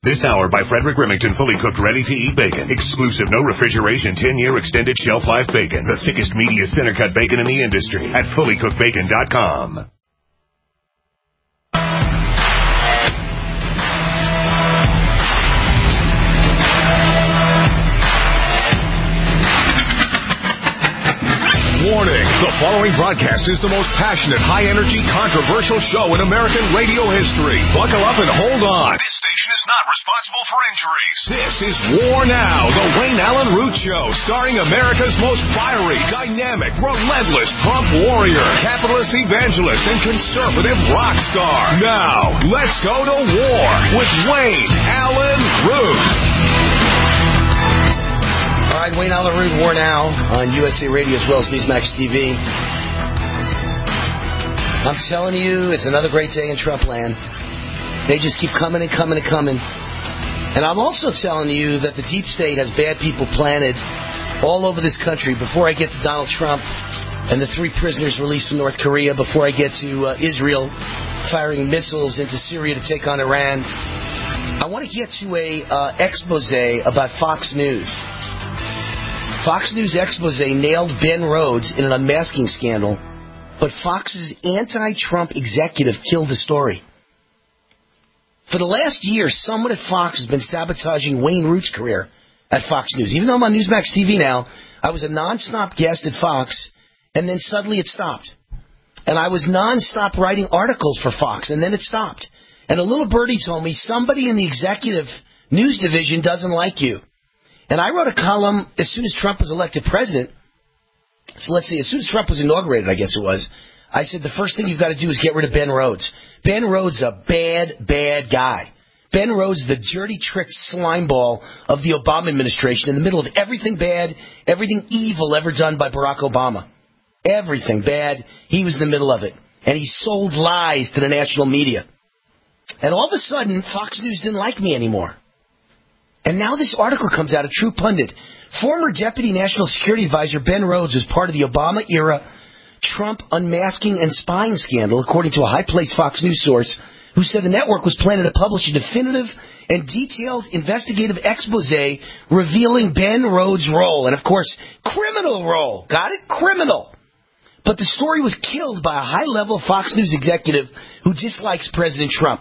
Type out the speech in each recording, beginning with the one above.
This hour by Frederick Remington, fully cooked, ready-to-eat bacon. Exclusive, no refrigeration, 10-year extended shelf life bacon. The thickest, meatiest center-cut bacon in the industry at fullycookedbacon.com. Warning, the following broadcast is the most passionate, high-energy, controversial show in American radio history. Buckle up and hold on. This station is not responsible for injuries. This is War Now, the Wayne Allen Root Show, starring America's most fiery, dynamic, relentless Trump warrior, capitalist evangelist, and conservative rock star. Now, let's go to war with Wayne Allen Root. All right, Wayne Allen Root, War Now on USA Radio as well as Newsmax TV. I'm telling you, it's another great day in Trump land. They just keep coming and coming and coming. And I'm also telling you that the deep state has bad people planted all over this country. Before I get to Donald Trump and the 3 prisoners released from North Korea, before I get to Israel firing missiles into Syria to take on Iran, I want to get to a expose about Fox News. Fox News expose nailed Ben Rhodes in an unmasking scandal, but Fox's anti-Trump executive killed the story. For the last year, someone at Fox has been sabotaging Wayne Root's career at Fox News. Even though I'm on Newsmax TV now, I was a non-stop guest at Fox, and then suddenly it stopped. And I was non-stop writing articles for Fox, and then it stopped. And a little birdie told me, somebody in the executive news division doesn't like you. And I wrote a column as soon as Trump was elected president. So let's see, as soon as Trump was inaugurated, I guess it was, I said the first thing you've got to do is get rid of Ben Rhodes. Ben Rhodes is a bad, bad guy. Ben Rhodes is the dirty trick slimeball of the Obama administration in the middle of everything bad, everything evil ever done by Barack Obama. Everything bad, he was in the middle of it. And he sold lies to the national media. And all of a sudden, Fox News didn't like me anymore. And now this article comes out of True Pundit. Former Deputy National Security Advisor Ben Rhodes was part of the Obama-era Trump unmasking and spying scandal, according to a high-placed Fox News source, who said the network was planning to publish a definitive and detailed investigative expose revealing Ben Rhodes' role. And, of course, criminal role. Got it? Criminal. But the story was killed by a high-level Fox News executive who dislikes President Trump.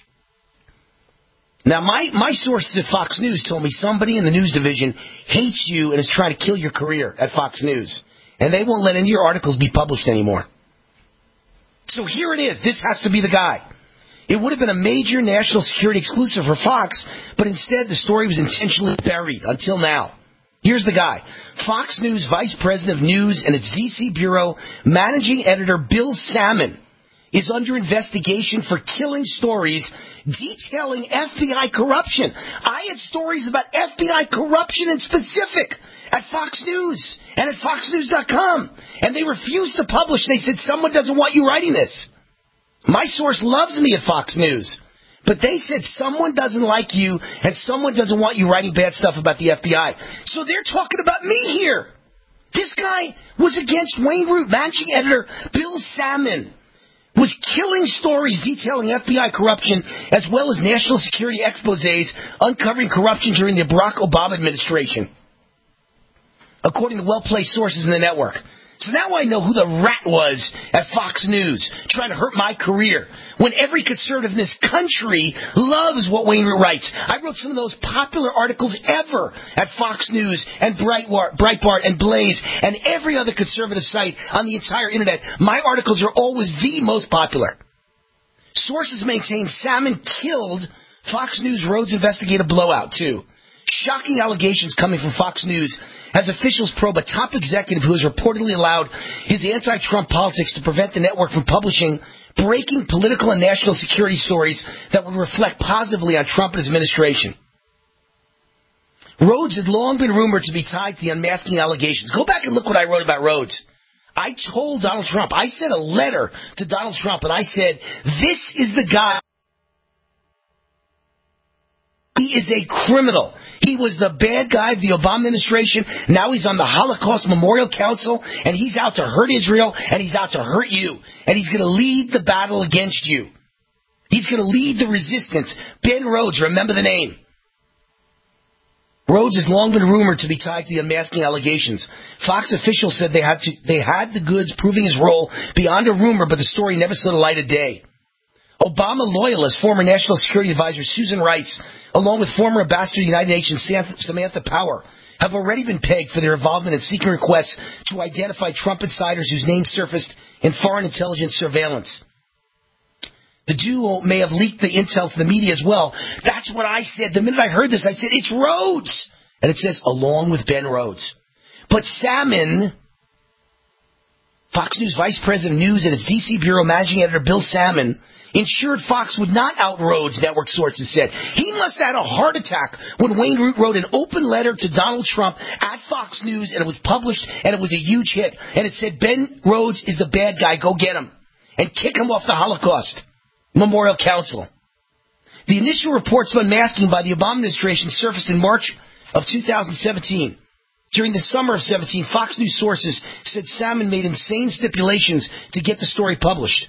Now, my sources at Fox News told me somebody in the news division hates you and is trying to kill your career at Fox News. And they won't let any of your articles be published anymore. So here it is. This has to be the guy. It would have been a major national security exclusive for Fox, but instead the story was intentionally buried until now. Here's the guy. Fox News Vice President of News and its D.C. Bureau Managing Editor Bill Salmon is under investigation for killing stories detailing FBI corruption. I had stories about FBI corruption in specific at Fox News and at FoxNews.com. And they refused to publish. They said, someone doesn't want you writing this. My source loves me at Fox News. But they said someone doesn't like you and someone doesn't want you writing bad stuff about the FBI. So they're talking about me here. This guy was against Wayne Root, managing editor Bill Salmon. Was killing stories detailing FBI corruption as well as national security exposés uncovering corruption during the Barack Obama administration, according to well-placed sources in the network. So now I know who the rat was at Fox News trying to hurt my career when every conservative in this country loves what Wayne Root writes. I wrote some of those popular articles ever at Fox News and Breitbart and Blaze and every other conservative site on the entire internet. My articles are always the most popular. Sources maintain Salmon killed Fox News Rhodes investigative blowout, too. Shocking allegations coming from Fox News as officials probe a top executive who has reportedly allowed his anti-Trump politics to prevent the network from publishing breaking political and national security stories that would reflect positively on Trump and his administration. Rhodes had long been rumored to be tied to the unmasking allegations. Go back and look what I wrote about Rhodes. I told Donald Trump, I sent a letter to Donald Trump, and I said, this is the guy. He is a criminal. He was the bad guy of the Obama administration. Now he's on the Holocaust Memorial Council, and he's out to hurt Israel, and he's out to hurt you. And he's going to lead the battle against you. He's going to lead the resistance. Ben Rhodes, remember the name. Rhodes has long been rumored to be tied to the unmasking allegations. Fox officials said they had the goods proving his role beyond a rumor, but the story never saw the light of day. Obama loyalist, former National Security Advisor Susan Rice, along with former Ambassador to the United Nations Samantha Power, have already been pegged for their involvement in seeking requests to identify Trump insiders whose names surfaced in foreign intelligence surveillance. The duo may have leaked the intel to the media as well. That's what I said. The minute I heard this, I said, it's Rhodes. And it says, along with Ben Rhodes. But Salmon, Fox News Vice President of News and its D.C. Bureau Managing Editor Bill Salmon, ensured Fox would not out Rhodes, network sources said. He must have had a heart attack when Wayne Root wrote an open letter to Donald Trump at Fox News, and it was published, and it was a huge hit. And it said, Ben Rhodes is the bad guy, go get him. And kick him off the Holocaust Memorial Council. The initial reports of unmasking by the Obama administration surfaced in March of 2017. During the summer of 17, Fox News sources said Salmon made insane stipulations to get the story published.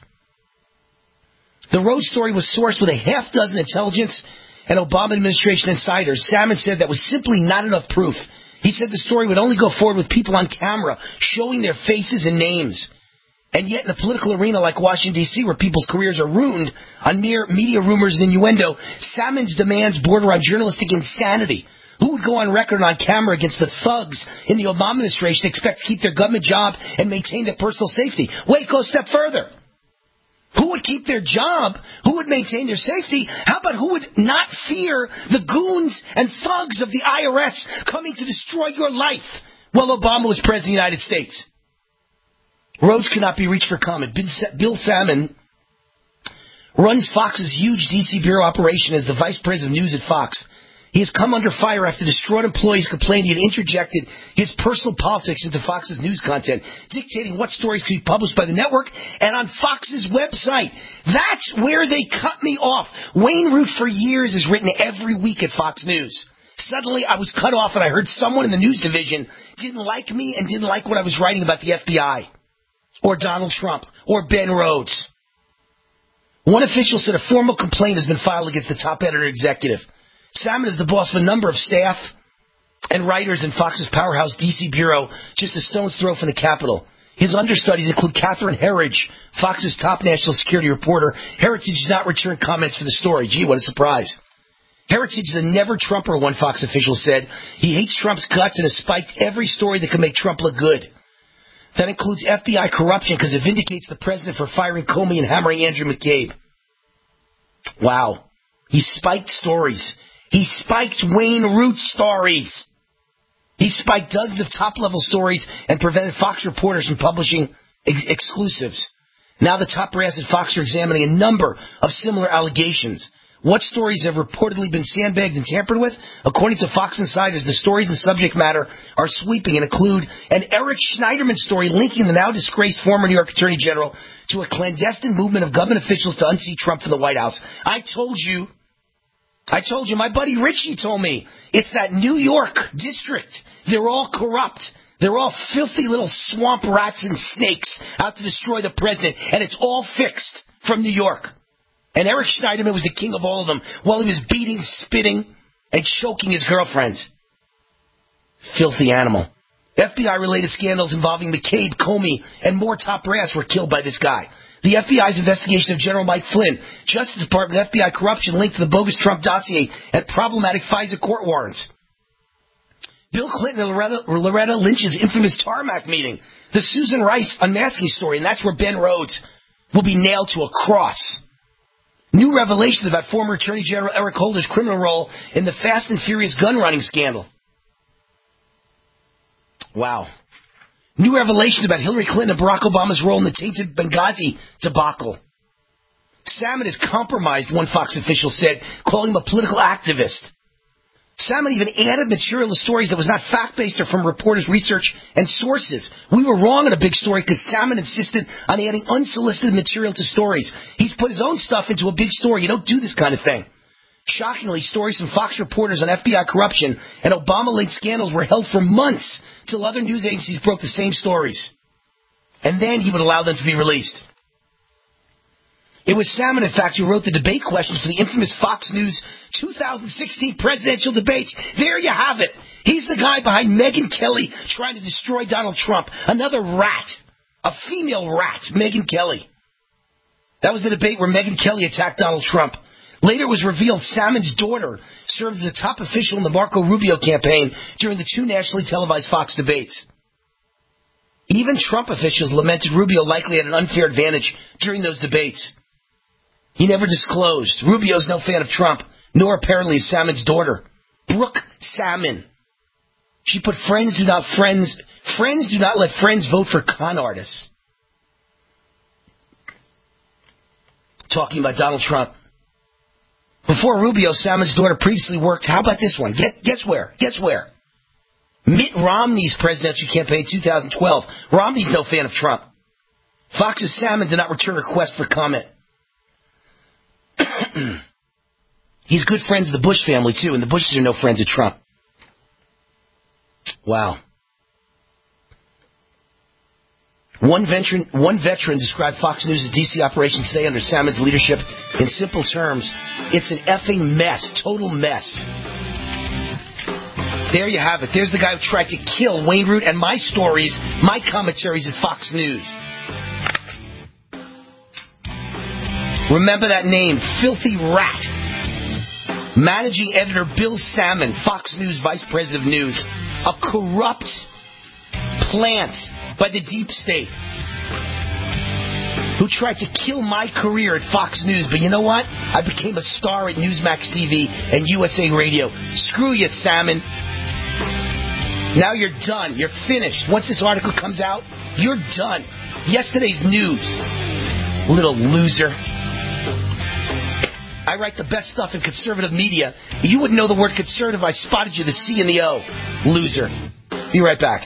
The Rhodes story was sourced with a half dozen intelligence and Obama administration insiders. Salmon said that was simply not enough proof. He said the story would only go forward with people on camera showing their faces and names. And yet in a political arena like Washington, D.C., where people's careers are ruined on mere media rumors and innuendo, Salmon's demands border on journalistic insanity. Who would go on record and on camera against the thugs in the Obama administration expect to keep their government job and maintain their personal safety? Wait, go a step further. Who would keep their job? Who would maintain their safety? How about who would not fear the goons and thugs of the IRS coming to destroy your life while Obama was president of the United States? Rhodes cannot be reached for comment. Bill Salmon runs Fox's huge D.C. bureau operation as the vice president of news at Fox. He has come under fire after distraught employees complained he had interjected his personal politics into Fox's news content, dictating what stories could be published by the network and on Fox's website. That's where they cut me off. Wayne Root for years has written every week at Fox News. Suddenly I was cut off and I heard someone in the news division didn't like me and didn't like what I was writing about the FBI or Donald Trump or Ben Rhodes. One official said a formal complaint has been filed against the top editor executive. Salmon is the boss of a number of staff and writers in Fox's powerhouse D.C. bureau, just a stone's throw from the Capitol. His understudies include Catherine Herridge, Fox's top national security reporter. Herridge did not return comments for the story. Gee, what a surprise. Herridge is a never-Trumper, one Fox official said. He hates Trump's guts and has spiked every story that can make Trump look good. That includes FBI corruption because it vindicates the president for firing Comey and hammering Andrew McCabe. Wow. He spiked stories. He spiked Wayne Root stories. He spiked dozens of top-level stories and prevented Fox reporters from publishing exclusives. Now the top brass at Fox are examining a number of similar allegations. What stories have reportedly been sandbagged and tampered with? According to Fox insiders, the stories and subject matter are sweeping and include an Eric Schneiderman story linking the now-disgraced former New York Attorney General to a clandestine movement of government officials to unseat Trump from the White House. I told you, my buddy Richie told me, it's that New York district. They're all corrupt. They're all filthy little swamp rats and snakes out to destroy the president, and it's all fixed from New York. And Eric Schneiderman was the king of all of them while he was beating, spitting, and choking his girlfriends. Filthy animal. FBI-related scandals involving McCabe, Comey, and more top brass were killed by this guy. The FBI's investigation of General Mike Flynn, Justice Department FBI corruption linked to the bogus Trump dossier and problematic FISA court warrants. Bill Clinton and Loretta Lynch's infamous tarmac meeting, the Susan Rice unmasking story, and that's where Ben Rhodes will be nailed to a cross. New revelations about former Attorney General Eric Holder's criminal role in the Fast and Furious gun running scandal. Wow. New revelations about Hillary Clinton and Barack Obama's role in the tainted Benghazi debacle. Salmon is compromised, one Fox official said, calling him a political activist. Salmon even added material to stories that was not fact-based or from reporters' research and sources. We were wrong in a big story because Salmon insisted on adding unsolicited material to stories. He's put his own stuff into a big story. You don't do this kind of thing. Shockingly, stories from Fox reporters on FBI corruption and Obama-linked scandals were held for months till other news agencies broke the same stories. And then he would allow them to be released. It was Salmon, in fact, who wrote the debate questions for the infamous Fox News 2016 presidential debates. There you have it. He's the guy behind Megyn Kelly trying to destroy Donald Trump. Another rat. A female rat, Megyn Kelly. That was the debate where Megyn Kelly attacked Donald Trump. Later it was revealed Salmon's daughter served as a top official in the Marco Rubio campaign during the two nationally televised Fox debates. Even Trump officials lamented Rubio likely had an unfair advantage during those debates. He never disclosed. Rubio's no fan of Trump, nor apparently is Salmon's daughter, Brooke Salmon. She put friends do not let friends vote for con artists. Talking about Donald Trump. Before Rubio, Salmon's daughter previously worked, how about this one? Guess where? Mitt Romney's presidential campaign 2012. Romney's no fan of Trump. Fox's Salmon did not return a request for comment. He's good friends of the Bush family, too, and the Bushes are no friends of Trump. Wow. One veteran described Fox News' D.C. operation today under Salmon's leadership in simple terms. It's an effing mess, total mess. There you have it. There's the guy who tried to kill Wayne Root and my stories, my commentaries at Fox News. Remember that name, Filthy Rat. Managing editor Bill Salmon, Fox News Vice President of News. A corrupt plant by the deep state who tried to kill my career at Fox News. But you know what? I became a star at Newsmax TV and USA Radio. Screw you, Salmon. Now you're done. You're finished. Once this article comes out, you're done. Yesterday's news. Little loser. I write the best stuff in conservative media. You wouldn't know the word conservative if I spotted you the C and the O. Loser. Be right back.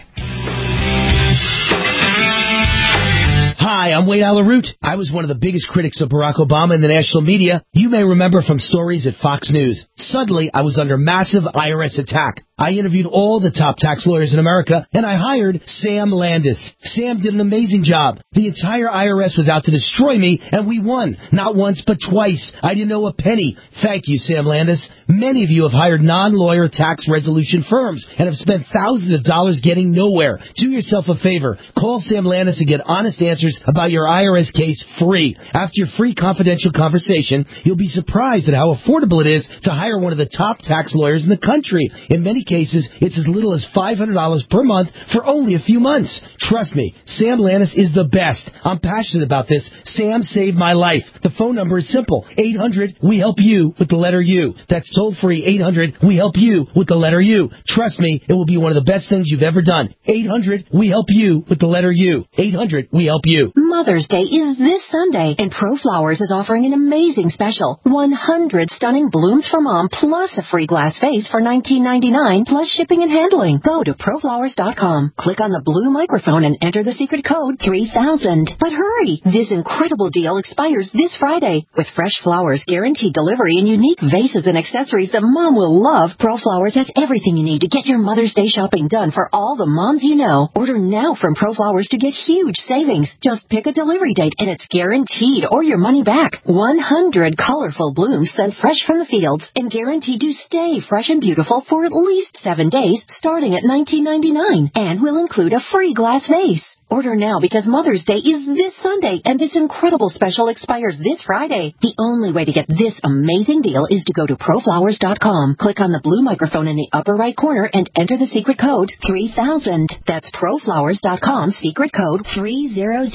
Hi, I'm Wade Alaroot. I was one of the biggest critics of Barack Obama in the national media. You may remember from stories at Fox News. Suddenly, I was under massive IRS attack. I interviewed all the top tax lawyers in America, and I hired Sam Landis. Sam did an amazing job. The entire IRS was out to destroy me, and we won. Not once, but twice. I didn't owe a penny. Thank you, Sam Landis. Many of you have hired non-lawyer tax resolution firms and have spent thousands of dollars getting nowhere. Do yourself a favor. Call Sam Landis and get honest answers about your IRS case free. After your free confidential conversation, you'll be surprised at how affordable it is to hire one of the top tax lawyers in the country. In many cases, it's as little as $500 per month for only a few months. Trust me, Sam Landis is the best. I'm passionate about this. Sam saved my life. The phone number is simple. 800-WE-HELP-YOU with the letter U. That's toll free. 800-WE-HELP-YOU with the letter U. Trust me, it will be one of the best things you've ever done. 800-WE-HELP-YOU with the letter U. 800-WE-HELP-YOU. Mother's Day is this Sunday, and ProFlowers is offering an amazing special. 100 stunning blooms for mom, plus a free glass vase for $19.99, plus shipping and handling. Go to ProFlowers.com, click on the blue microphone, and enter the secret code 3000. But hurry! This incredible deal expires this Friday. With fresh flowers, guaranteed delivery, and unique vases and accessories that mom will love, ProFlowers has everything you need to get your Mother's Day shopping done for all the moms you know. Order now from ProFlowers to get huge savings. Just pick a delivery date and it's guaranteed or your money back. 100 colorful blooms sent fresh from the fields and guaranteed to stay fresh and beautiful for at least 7 days, starting at $19.99, and will include a free glass vase. Order now because Mother's Day is this Sunday, and this incredible special expires this Friday. The only way to get this amazing deal is to go to ProFlowers.com, click on the blue microphone in the upper right corner, and enter the secret code 3000. That's ProFlowers.com, secret code 3000.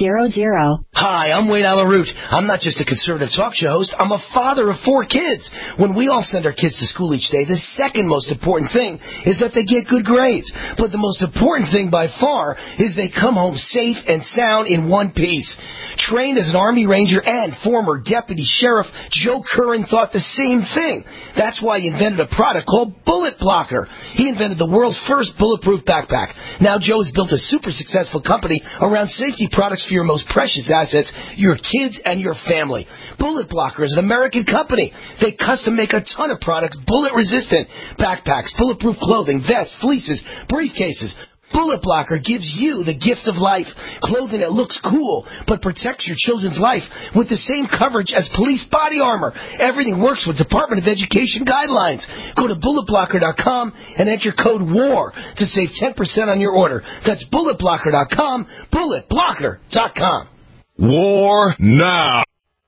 Hi, I'm Wade Alaroot. I'm not just a conservative talk show host. I'm a father of 4 kids. When we all send our kids to school each day, the second most important thing is that they get good grades. But the most important thing by far is they come home safe and sound in one piece. Trained as an Army Ranger and former Deputy Sheriff, Joe Curran thought the same thing. That's why he invented a product called Bullet Blocker. He invented the world's first bulletproof backpack. Now Joe has built a super successful company around safety products for your most precious assets, your kids and your family. Bullet Blocker is an American company. They custom make a ton of products bullet resistant. Backpacks, bulletproof clothing, vests, fleeces, briefcases. Bullet Blocker gives you the gift of life. Clothing that looks cool, but protects your children's life with the same coverage as police body armor. Everything works with Department of Education guidelines. Go to BulletBlocker.com and enter code WAR to save 10% on your order. That's BulletBlocker.com, BulletBlocker.com. War now.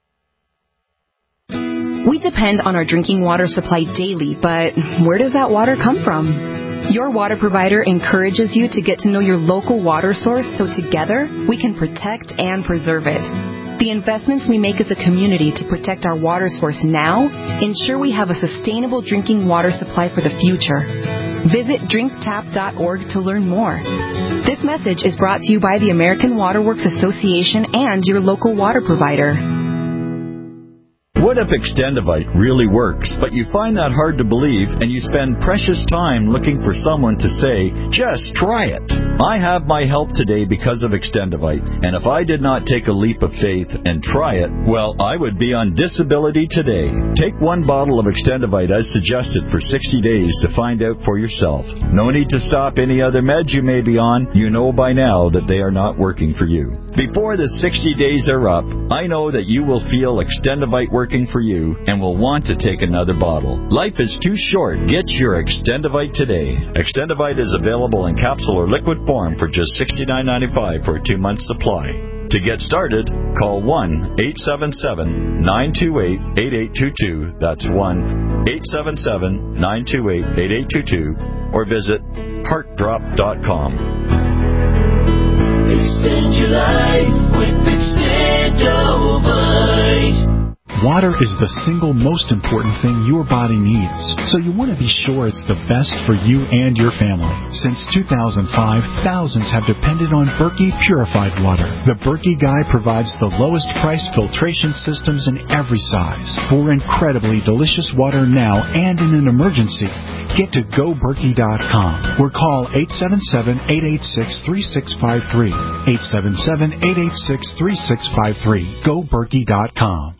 We depend on our drinking water supply daily, but where does that water come from? Your water provider encourages you to get to know your local water source so together we can protect and preserve it. The investments we make as a community to protect our water source now ensure we have a sustainable drinking water supply for the future. Visit drinktap.org to learn more. This message is brought to you by the American Water Works Association and your local water provider. What if Extendivite really works, but you find that hard to believe and you spend precious time looking for someone to say, just try it? I have my help today because of Extendivite, and if I did not take a leap of faith and try it, well, I would be on disability today. Take one bottle of Extendivite as suggested for 60 days to find out for yourself. No need to stop any other meds you may be on. You know by now that they are not working for you. Before the 60 days are up, I know that you will feel Extendivite working for you and will want to take another bottle. Life is too short. Get your Extendivite today. Extendivite is available in capsule or liquid form for just $69.95 for a 2-month supply. To get started, call 1-877-928-8822. That's 1-877-928-8822. Or visit heartdrop.com. Extend your life with Extendivite. Water is the single most important thing your body needs, so you want to be sure it's the best for you and your family. Since 2005, thousands have depended on Berkey purified water. The Berkey Guy provides the lowest priced filtration systems in every size for incredibly delicious water now and in an emergency. Get to GoBerkey.com or call 877-886-3653. 877-886-3653. GoBerkey.com.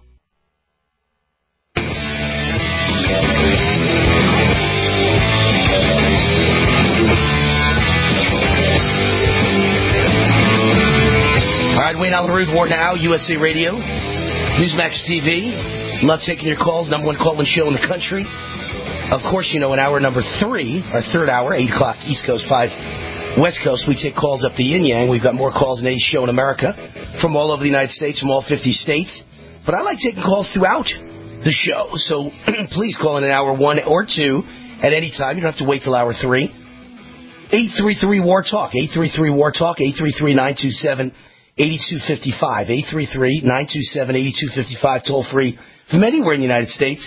All right, Wayne Allyn Root, War Now, USA Radio, Newsmax TV. Love taking your calls. Number one call-in show in the country. Of course, you know, in hour number 3, our third hour, 8 o'clock East Coast, 5 West Coast, we take calls up the yin-yang. We've got more calls than any show in America from all over the United States, from all 50 states. But I like taking calls throughout the show. So please call in hour 1 or 2 at any time. You don't have to wait till hour 3. 833-WAR-TALK, 833-WAR-TALK, 833-927-8255, 833-927-8255, toll free from anywhere in the United States.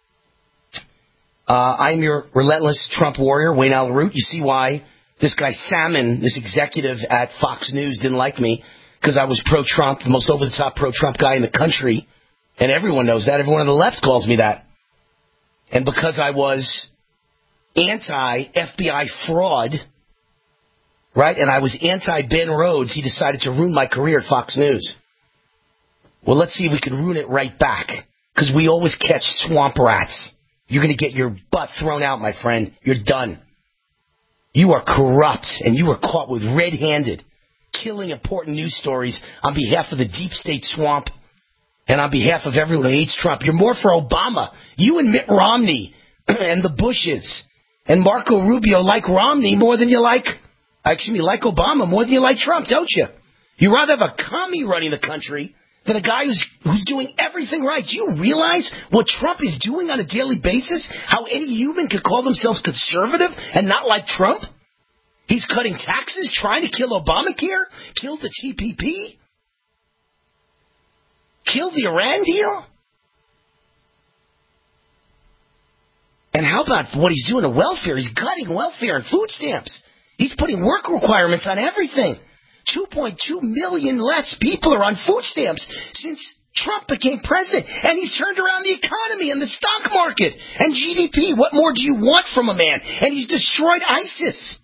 I'm your relentless Trump warrior, Wayne Allyn Root. You see why this guy Salmon, this executive at Fox News, didn't like me, because I was pro-Trump, the most over-the-top pro-Trump guy in the country, and everyone knows that. Everyone on the left calls me that. And because I was anti-FBI fraud, right, and I was anti-Ben Rhodes, he decided to ruin my career at Fox News. Well, let's see if we can ruin it right back, because we always catch swamp rats. You're going to get your butt thrown out, my friend. You're done. You are corrupt, and you were caught with red-handed, killing important news stories on behalf of the deep state swamp and on behalf of everyone who hates Trump. You're more for Obama. You and Mitt Romney and the Bushes and Marco Rubio like Romney more than you like, like Obama more than you like Trump, don't you? You'd rather have a commie running the country than a guy who's doing everything right. Do you realize what Trump is doing on a daily basis? How any human could call themselves conservative and not like Trump? He's cutting taxes, trying to kill Obamacare, kill the TPP, kill the Iran deal. And how about what he's doing to welfare? He's cutting welfare and food stamps. He's putting work requirements on everything. 2.2 million less people are on food stamps since Trump became president. And he's turned around the economy and the stock market and GDP. What more do you want from a man? And he's destroyed ISIS.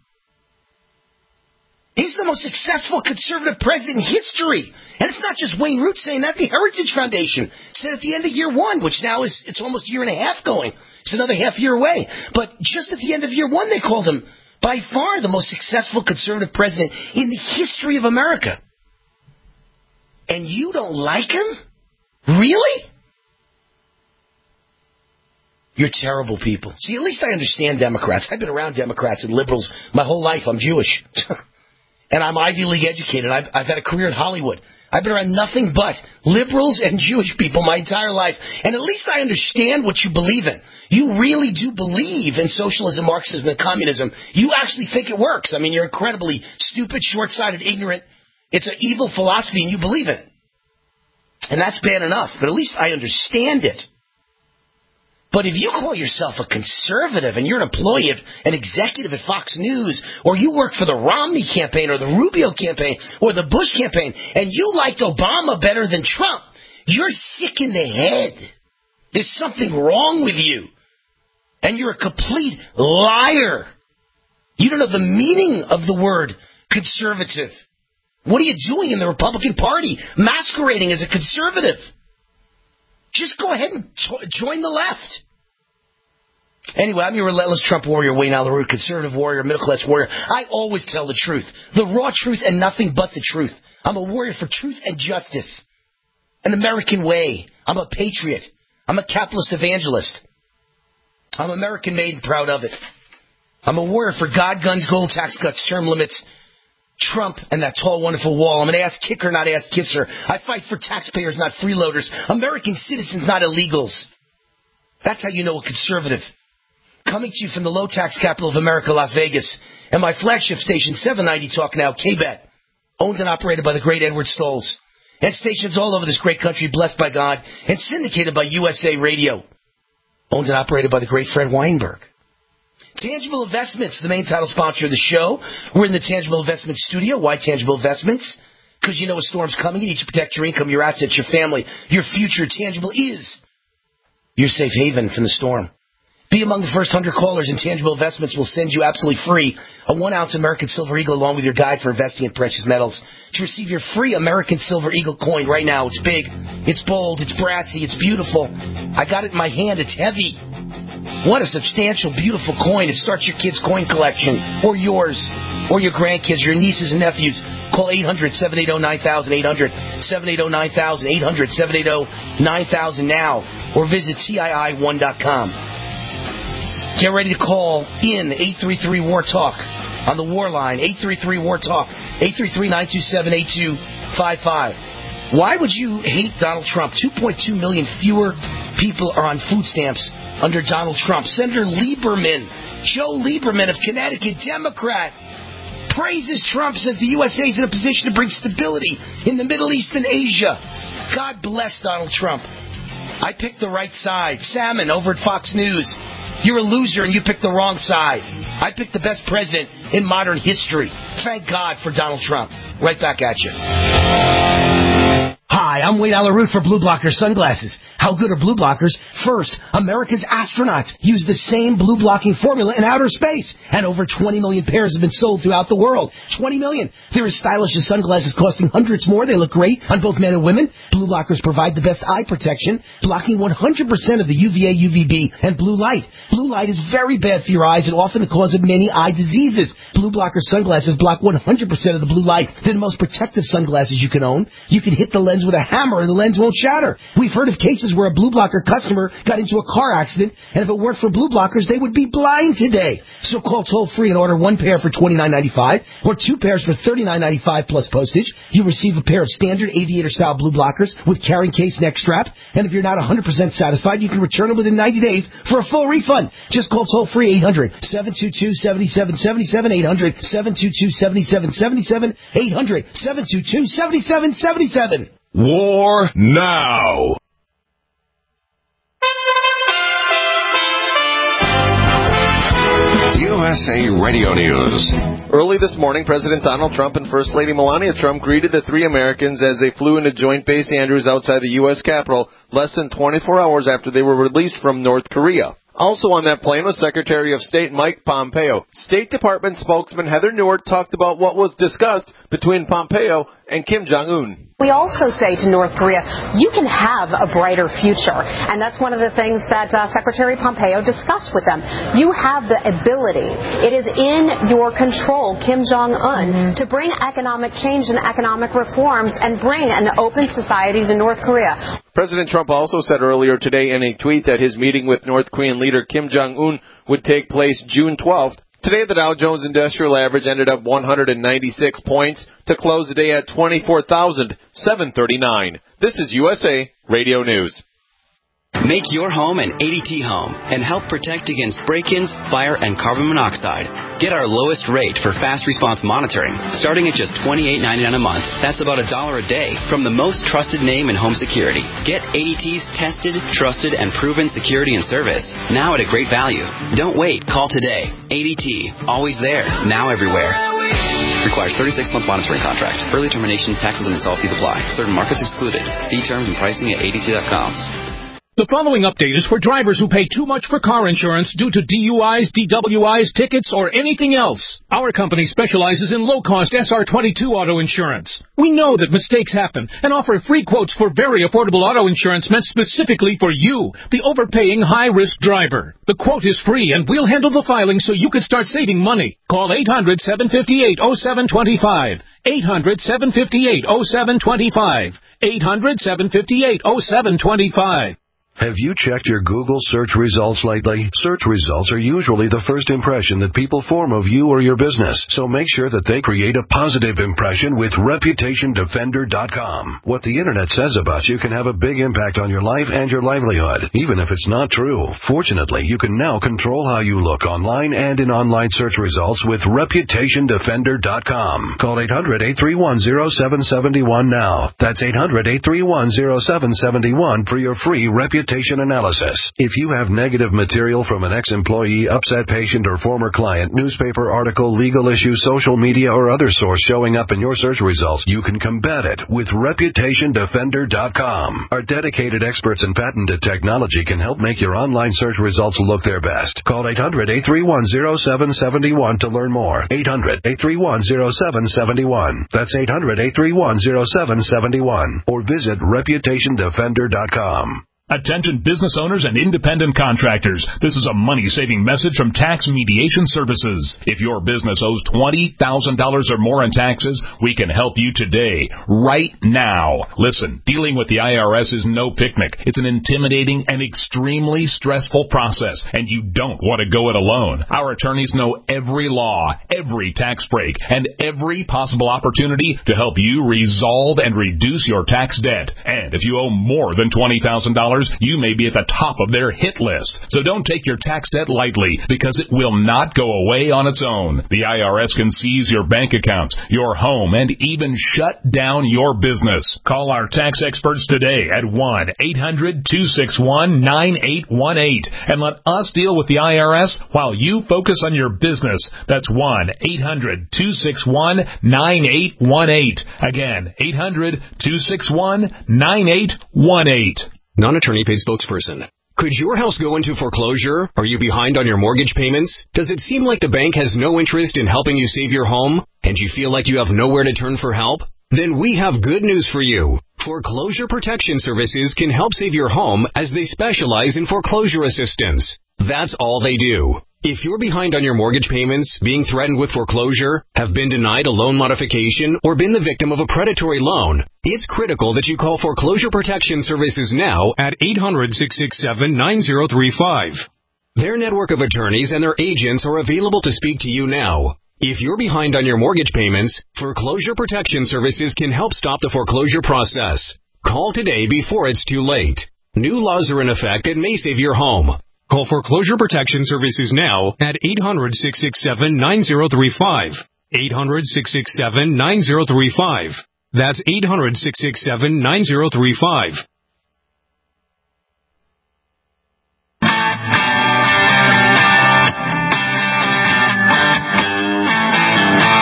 He's the most successful conservative president in history. And it's not just Wayne Root saying that. The Heritage Foundation said at the end of year 1, which now it's almost a year and a half going. It's another half year away. But just at the end of year 1, they called him By far the most successful conservative president in the history of America. And you don't like him? Really? You're terrible people. See, at least I understand Democrats. I've been around Democrats and liberals my whole life. I'm Jewish. And I'm Ivy League educated. I've had a career in Hollywood. I've been around nothing but liberals and Jewish people my entire life. And at least I understand what you believe in. You really do believe in socialism, Marxism, and communism. You actually think it works. I mean, you're incredibly stupid, short-sighted, ignorant. It's an evil philosophy, and you believe in it. And that's bad enough, but at least I understand it. But if you call yourself a conservative and you're an employee, an executive at Fox News, or you work for the Romney campaign or the Rubio campaign or the Bush campaign, and you liked Obama better than Trump, you're sick in the head. There's something wrong with you. And you're a complete liar. You don't know the meaning of the word conservative. What are you doing in the Republican Party, masquerading as a conservative? Just go ahead and join the left. Anyway, I'm your relentless Trump warrior, Wayne Allyn, conservative warrior, middle-class warrior. I always tell the truth, the raw truth and nothing but the truth. I'm a warrior for truth and justice, an American way. I'm a patriot. I'm a capitalist evangelist. I'm American-made and proud of it. I'm a warrior for God, guns, gold, tax cuts, term limits, Trump, and that tall, wonderful wall. I'm an ass kicker, not ass kisser. I fight for taxpayers, not freeloaders. American citizens, not illegals. That's how you know a conservative. Coming to you from the low-tax capital of America, Las Vegas, and my flagship station, 790 Talk Now, KBET, owned and operated by the great Edward Stolz, and stations all over this great country, blessed by God, and syndicated by USA Radio, owned and operated by the great Fred Weinberg. Tangible Investments, the main title sponsor of the show. We're in the Tangible Investments studio. Why Tangible Investments? Because you know a storm's coming. You need to protect your income, your assets, your family, your future. Tangible is your safe haven from the storm. Be among the first 100 callers, and Tangible Investments will send you absolutely free a 1-ounce American Silver Eagle along with your guide for investing in precious metals. To receive your free American Silver Eagle coin right now, it's big, it's bold, it's brassy, it's beautiful. I got it in my hand. It's heavy. What a substantial, beautiful coin. It starts your kids' coin collection, or yours, or your grandkids, your nieces and nephews. Call 800-780-9000, 800-780-9000, 800-780-9000 now, or visit TII1.com. Get ready to call in 833-WAR-TALK on the War Line, 833-WAR-TALK, 833-927-8255. Why would you hate Donald Trump? 2.2 million fewer people are on food stamps under Donald Trump. Senator Lieberman, Joe Lieberman of Connecticut, Democrat, praises Trump, says the USA is in a position to bring stability in the Middle East and Asia. God bless Donald Trump. I picked the right side. Salmon over at Fox News. You're a loser and you picked the wrong side. I picked the best president in modern history. Thank God for Donald Trump. Right back at you. Hi, I'm Wayne Allyn for Blue Blocker Sunglasses. How good are blue blockers? First, America's astronauts use the same blue blocking formula in outer space, and over 20 million pairs have been sold throughout the world. 20 million. They're as stylish as sunglasses, costing hundreds more. They look great on both men and women. Blue blockers provide the best eye protection, blocking 100% of the UVA, UVB, and blue light. Blue light is very bad for your eyes and often the cause of many eye diseases. Blue blocker sunglasses block 100% of the blue light. They're the most protective sunglasses you can own. You can hit the lens with a hammer and the lens won't shatter. We've heard of cases where a blue blocker customer got into a car accident, and if it weren't for blue blockers, they would be blind today. So call toll-free and order one pair for $29.95 or two pairs for $39.95 plus postage. You receive a pair of standard aviator-style blue blockers with carrying case neck strap, and if you're not 100% satisfied, you can return them within 90 days for a full refund. Just call toll-free 800-722-7777, 800-722-7777, 800-722-7777. War now. USA Radio News. Early this morning, President Donald Trump and First Lady Melania Trump greeted the three Americans as they flew into Joint Base Andrews outside the U.S. Capitol less than 24 hours after they were released from North Korea. Also on that plane was Secretary of State Mike Pompeo. State Department spokesman Heather Nauert talked about what was discussed between Pompeo and Kim Jong-un. We also say to North Korea, you can have a brighter future. And that's one of the things that Secretary Pompeo discussed with them. You have the ability. It is in your control, Kim Jong-un, to bring economic change and economic reforms and bring an open society to North Korea. President Trump also said earlier today in a tweet that his meeting with North Korean leader Kim Jong-un would take place June 12th. Today, the Dow Jones Industrial Average ended up 196 points to close the day at 24,739. This is USA Radio News. Make your home an ADT home and help protect against break-ins, fire, and carbon monoxide. Get our lowest rate for fast response monitoring, starting at just $28.99 a month. That's about $1 a day from the most trusted name in home security. Get ADT's tested, trusted, and proven security and service, now at a great value. Don't wait. Call today. ADT. Always there. Now everywhere. Requires 36-month monitoring contract. Early termination, taxes, and install fees apply. Certain markets excluded. See terms and pricing at ADT.com. The following update is for drivers who pay too much for car insurance due to DUIs, DWIs, tickets, or anything else. Our company specializes in low-cost SR22 auto insurance. We know that mistakes happen and offer free quotes for very affordable auto insurance meant specifically for you, the overpaying high-risk driver. The quote is free, and we'll handle the filing so you can start saving money. Call 800-758-0725. 800-758-0725. 800-758-0725. Have you checked your Google search results lately? Search results are usually the first impression that people form of you or your business, so make sure that they create a positive impression with ReputationDefender.com. What the Internet says about you can have a big impact on your life and your livelihood, even if it's not true. Fortunately, you can now control how you look online and in online search results with ReputationDefender.com. Call 800-831-0771 now. That's 800-831-0771 for your free reputation analysis. If you have negative material from an ex-employee, upset patient, or former client, newspaper article, legal issue, social media, or other source showing up in your search results, you can combat it with ReputationDefender.com. Our dedicated experts in patented technology can help make your online search results look their best. Call 800-831-0771 to learn more. 800-831-0771. That's 800-831-0771. Or visit ReputationDefender.com. Attention business owners and independent contractors. This is a money-saving message from Tax Mediation Services. If your business owes $20,000 or more in taxes, we can help you today, right now. Listen, dealing with the IRS is no picnic. It's an intimidating and extremely stressful process, and you don't want to go it alone. Our attorneys know every law, every tax break, and every possible opportunity to help you resolve and reduce your tax debt. And if you owe more than $20,000, you may be at the top of their hit list. So don't take your tax debt lightly, because it will not go away on its own. The IRS can seize your bank accounts, your home, and even shut down your business. Call our tax experts today at 1-800-261-9818 and let us deal with the IRS while you focus on your business. That's 1-800-261-9818. Again, 800-261-9818. Non-attorney paid spokesperson. Could your house go into foreclosure? Are you behind on your mortgage payments? Does it seem like the bank has no interest in helping you save your home? And you feel like you have nowhere to turn for help? Then we have good news for you. Foreclosure Protection Services can help save your home as they specialize in foreclosure assistance. That's all they do. If you're behind on your mortgage payments, being threatened with foreclosure, have been denied a loan modification, or been the victim of a predatory loan, it's critical that you call Foreclosure Protection Services now at 800-667-9035. Their network of attorneys and their agents are available to speak to you now. If you're behind on your mortgage payments, Foreclosure Protection Services can help stop the foreclosure process. Call today before it's too late. New laws are in effect that may save your home. Call Foreclosure Protection Services now at 800-667-9035. 800-667-9035. That's 800-667-9035.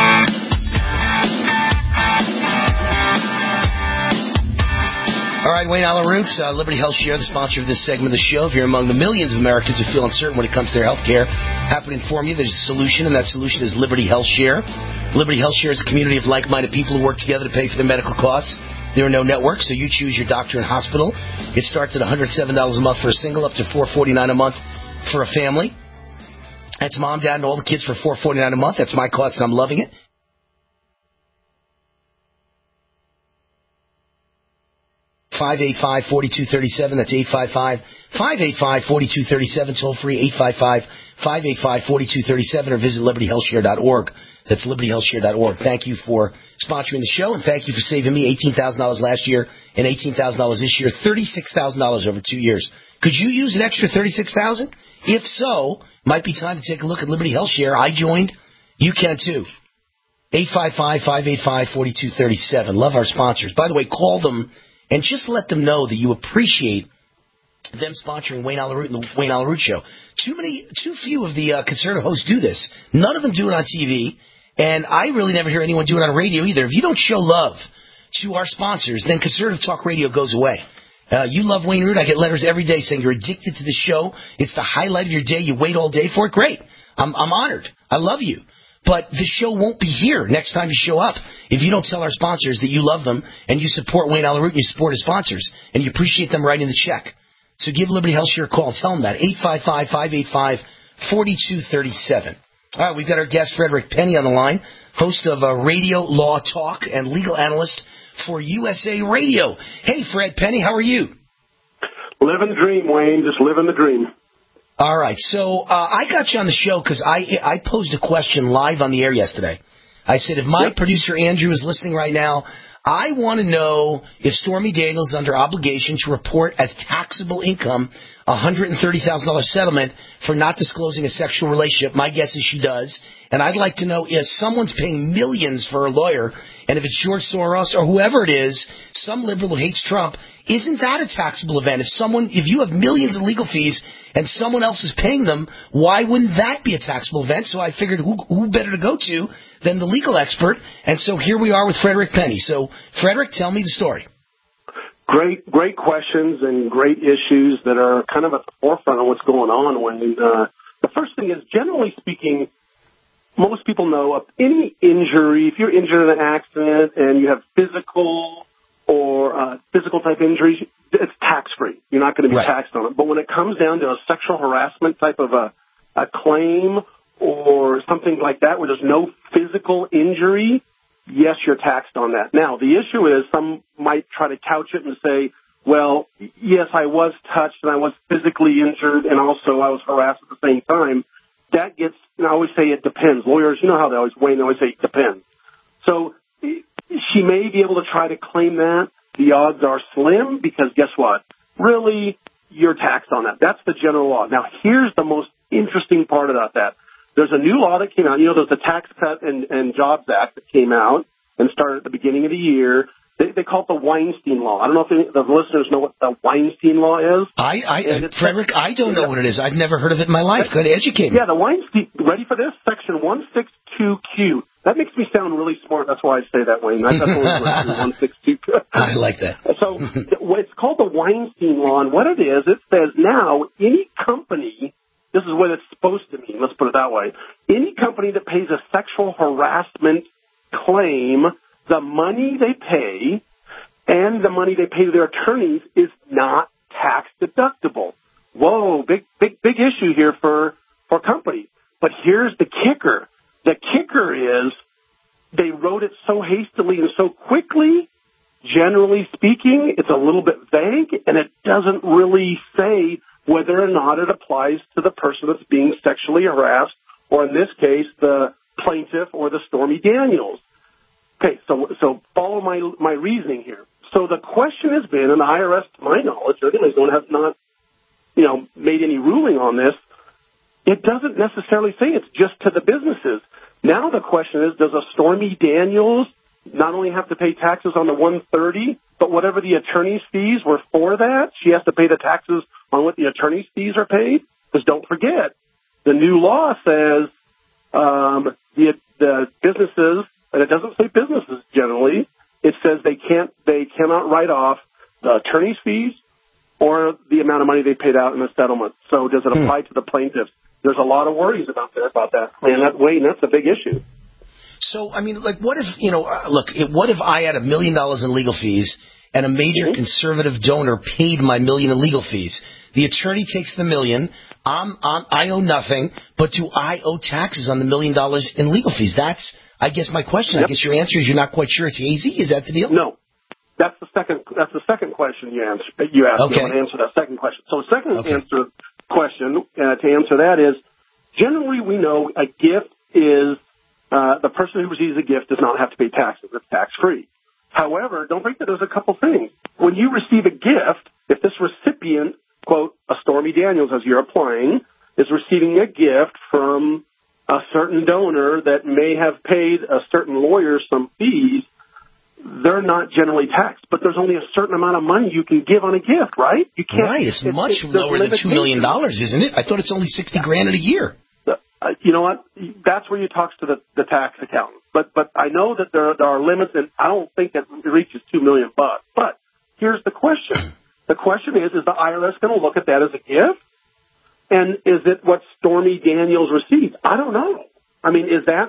All right, Wayne Alaroot, Liberty Health Share, the sponsor of this segment of the show. If you're among the millions of Americans who feel uncertain when it comes to their health care, happy to inform you there's a solution, and that solution is Liberty Health Share. Liberty Health Share is a community of like-minded people who work together to pay for their medical costs. There are no networks, so you choose your doctor and hospital. It starts at $107 a month for a single, up to $449 a month for a family. That's mom, dad, and all the kids for $449 a month. That's my cost, and I'm loving it. $585-4237. That's 855-585-4237. Toll free 855-585-4237 or visit libertyhealthshare.org. That's libertyhealthshare.org. Thank you for sponsoring the show, and thank you for saving me $18,000 last year and $18,000 this year, $36,000 over 2 years. Could you use an extra $36,000? If so, might be time to take a look at Liberty Health Share. I joined. You can too. 855-585-4237. Love our sponsors. By the way, call them and just let them know that you appreciate them sponsoring Wayne Alaroot and the Wayne Alaroot Show. Too few of the conservative hosts do this. None of them do it on TV, and I really never hear anyone do it on radio either. If you don't show love to our sponsors, then conservative talk radio goes away. You love Wayne Root. I get letters every day saying you're addicted to the show. It's the highlight of your day. You wait all day for it. Great. I'm honored. I love you. But the show won't be here next time you show up if you don't tell our sponsors that you love them and you support Wayne Alaroot and you support his sponsors and you appreciate them writing the check. So give Liberty Health Share a call. Tell them that. 855-585-4237. All right, we've got our guest, Frederick Penny, on the line, host of Radio Law Talk and legal analyst for USA Radio. Hey, Fred Penny, how are you? Living the dream, Wayne. Just living the dream. All right, so I got you on the show because I posed a question live on the air yesterday. I said, if my producer Andrew is listening right now, I want to know if Stormy Daniels is under obligation to report as taxable income a $130,000 settlement for not disclosing a sexual relationship. My guess is she does. And I'd like to know if someone's paying millions for a lawyer, and if it's George Soros or whoever it is, some liberal who hates Trump, isn't that a taxable event? If you have millions in legal fees and someone else is paying them, why wouldn't that be a taxable event? So I figured who better to go to than the legal expert? And so here we are with Frederick Penny. So, Frederick, tell me the story. Great questions and great issues that are kind of at the forefront of what's going on. When the first thing is, generally speaking, most people know of any injury. If you're injured in an accident and you have physical or physical type injuries, it's tax-free. You're not going to be taxed on it. But when it comes down to a sexual harassment type of a claim or something like that where there's no physical injury, yes, you're taxed on that. Now, the issue is some might try to couch it and say, well, yes, I was touched and I was physically injured and also I was harassed at the same time. That gets, and I always say it depends. Lawyers, you know how they always say it depends. So she may be able to try to claim that. The odds are slim because guess what? Really, you're taxed on that. That's the general law. Now, here's the most interesting part about that. There's a new law that came out. You know, there's the Tax Cut and Jobs Act that came out and started at the beginning of the year. They call it the Weinstein Law. I don't know if the listeners know what the Weinstein Law is. Frederick, I don't know what it is. I've never heard of it in my life. Go ahead, educate me. Yeah, the Weinstein, ready for this? Section 162Q. That makes me sound really smart. That's why I say that, Wayne. That's always 162Q. I like that. So it's called the Weinstein Law, and what it is, it says now any company, this is what it's supposed to mean, let's put it that way, any company that pays a sexual harassment claim, the money they pay and the money they pay to their attorneys is not tax deductible. Whoa, big issue here for companies. But here's the kicker. The kicker is they wrote it so hastily and so quickly. Generally speaking, it's a little bit vague, and it doesn't really say whether or not it applies to the person that's being sexually harassed, or in this case, the plaintiff or the Stormy Daniels. Okay, so follow my reasoning here. So the question has been, and the IRS, to my knowledge, Arizona has not, made any ruling on this. It doesn't necessarily say it's just to the businesses. Now the question is, does a Stormy Daniels not only have to pay taxes on the $130,000, but whatever the attorney's fees were for that, she has to pay the taxes on what the attorney's fees are paid? Because don't forget, the new law says the businesses, and it doesn't say businesses generally, it says they cannot write off the attorney's fees or the amount of money they paid out in the settlement. So does it apply to the plaintiffs? There's a lot of worries about that. And that's a big issue. So, I mean, like, what if, what if I had $1 million in legal fees and a major conservative donor paid my $1 million in legal fees? The attorney takes the $1 million. I owe nothing, but do I owe taxes on the $1 million in legal fees? That's, I guess, my question. Yep. I guess your answer is you're not quite sure it's hazy. Is that the deal? No. That's the second question you asked. Okay. You want to answer that second question. So the second question to answer that is, generally we know a gift is, the person who receives a gift does not have to pay taxes. It's tax-free. However, don't forget that there's a couple things. When you receive a gift, if this recipient, quote, a Stormy Daniels, as you're applying, is receiving a gift from a certain donor that may have paid a certain lawyer some fees, they're not generally taxed. But there's only a certain amount of money you can give on a gift, right? You can't. Right. It's much lower than $2 million, isn't it? I thought it's only $60,000 in a year. You know what? That's where you talk to the tax accountant. But I know that there are limits, and I don't think it reaches $2 million. But here's the question. The question is the IRS going to look at that as a gift? And is it what Stormy Daniels received? I don't know. I mean,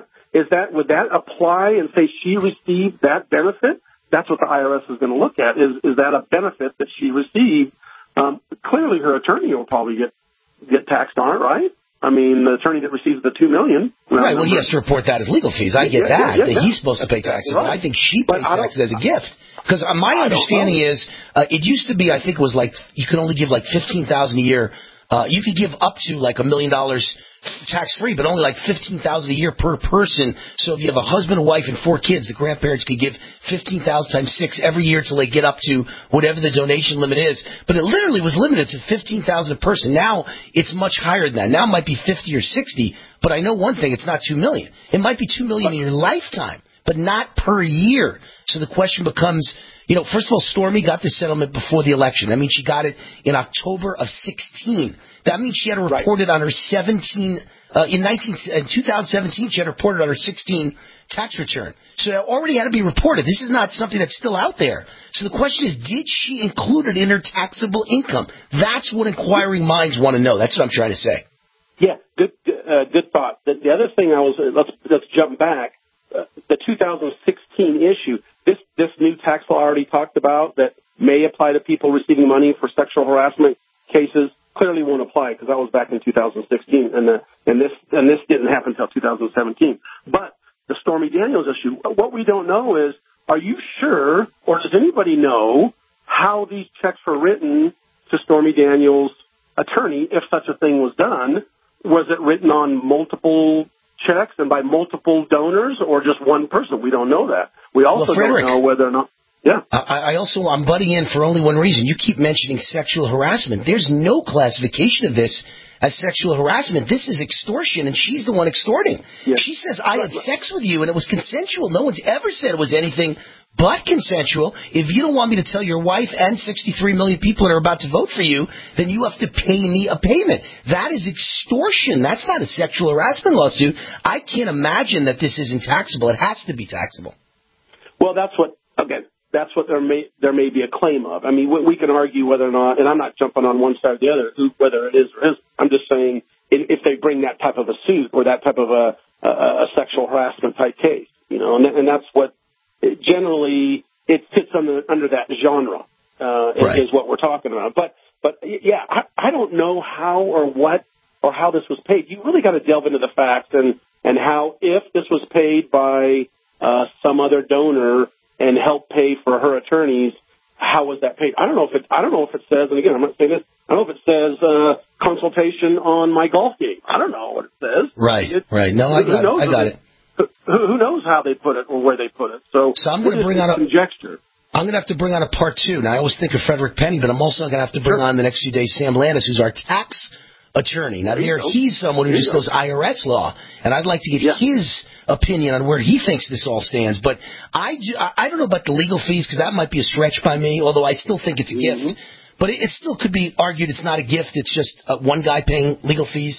would that apply and say she received that benefit? That's what the IRS is going to look at. Is that a benefit that she received? Clearly, her attorney will probably get taxed on it, right? I mean, the attorney that receives the $2 million. Right. Well, he has to report that as legal fees. I get that. He's supposed to pay taxes. Right. But I think she pays taxes as a gift. Because my understanding is, it used to be, I think it was like, you could only give like $15,000 a year. You could give up to like $1 million tax-free, but only like $15,000 a year per person. So if you have a husband, a wife, and 4 kids, the grandparents could give $15,000 times 6 every year till they get up to whatever the donation limit is. But it literally was limited to $15,000 a person. Now it's much higher than that. Now it might be 50 or 60. But I know one thing: it's not $2 million. It might be $2 million in your lifetime, but not per year. So the question becomes, first of all, Stormy got the settlement before the election. That means she got it in October of 16. That means she had to report it on her 2017, she had reported on her 16 tax return. So it already had to be reported. This is not something that's still out there. So the question is, did she include it in her taxable income? That's what inquiring minds want to know. That's what I'm trying to say. Yeah, good thought. The other thing let's jump back. The 2016 issue, this new tax law already talked about that may apply to people receiving money for sexual harassment cases, clearly won't apply because that was back in 2016, and this didn't happen until 2017. But the Stormy Daniels issue, what we don't know is, are you sure, or does anybody know how these checks were written to Stormy Daniels' attorney, if such a thing was done? Was it written on multiple checks and by multiple donors, or just one person? We don't know that. We also don't know whether or not. Yeah. I'm butting in for only one reason. You keep mentioning sexual harassment. There's no classification of this as sexual harassment. This is extortion, and she's the one extorting. Yeah. She says, I had sex with you, and it was consensual. No one's ever said it was anything but consensual. If you don't want me to tell your wife and 63 million people that are about to vote for you, then you have to pay me a payment. That is extortion. That's not a sexual harassment lawsuit. I can't imagine that this isn't taxable. It has to be taxable. Well, that's what there may be a claim of. I mean, we can argue whether or not, and I'm not jumping on one side or the other, whether it is or isn't. I'm just saying if they bring that type of a suit or that type of a sexual harassment type case, and that's what generally it fits under that genre is what we're talking about. But yeah, I don't know how or what or how this was paid. You really got to delve into the facts and how, if this was paid by some other donor and help pay for her attorneys, how was that paid? I don't know if it says, and again, I'm not saying this, I don't know if it says consultation on my golf game. I don't know what it says. Right. No, I got it. Who knows how they put it or where they put it? So I'm going to bring on conjecture. I'm going to have to bring on a part 2. Now, I always think of Frederick Penny, but I'm also going to have to bring on the next few days Sam Landis, who's our tax attorney. Now, he's someone who just knows IRS law, and I'd like to get his opinion on where he thinks this all stands. But I don't know about the legal fees, because that might be a stretch by me, although I still think it's a gift. But it still could be argued it's not a gift. It's just one guy paying legal fees